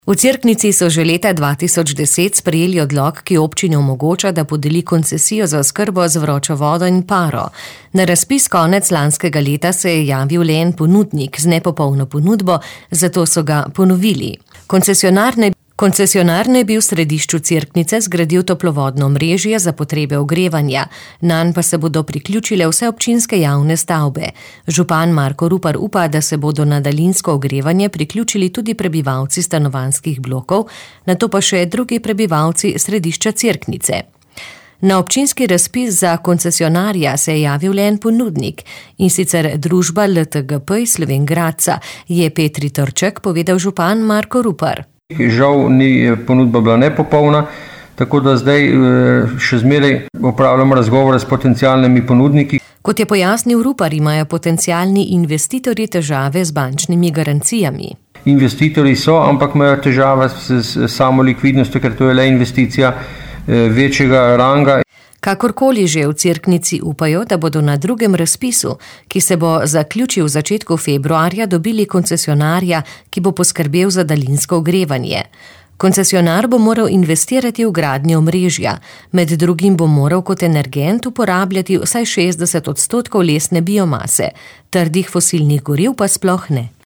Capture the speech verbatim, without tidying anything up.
V Cerknici so že leta dva tisoč deset sprejeli odlok, ki občini omogoča, da podeli koncesijo za oskrbo z vročo vodo in paro. Na razpis konec lanskega leta se je javil le en ponudnik z nepopolno ponudbo, zato so ga ponovili. Koncesionar ne Koncesionar naj bi v središču Cerknice zgradil toplovodno omrežje za potrebe ogrevanja, nanj pa se bodo priključile vse občinske javne stavbe. Župan Marko Rupar upa, da se bodo na daljinsko ogrevanje priključili tudi prebivalci stanovanjskih blokov, nato pa še drugi prebivalci središča Cerknice. Na občinski razpis za koncesionarja se je javil le en ponudnik, in sicer družba L T G P iz Slovenj Gradca, je Petri Trček povedal župan Marko Rupar. Žal ni ponudba bila nepopolna, tako da zdaj še zmeraj opravljamo razgovore s potencialnimi ponudniki. Kot je pojasnil Rupar, imajo potencialni investitorji težave z bančnimi garancijami. Investitorji so, ampak imajo težave s samo likvidnostjo, ker to je le investicija večjega ranga. Kakorkoli že v Cerknici upajo, da bodo na drugem razpisu, ki se bo zaključil v začetku februarja, dobili koncesionarja, ki bo poskrbel za daljinsko ogrevanje. Koncesionar bo moral investirati v gradnjo omrežja, med drugim bo moral kot energent uporabljati vsaj šestdeset odstotkov lesne biomase, trdih fosilnih goriv pa sploh ne.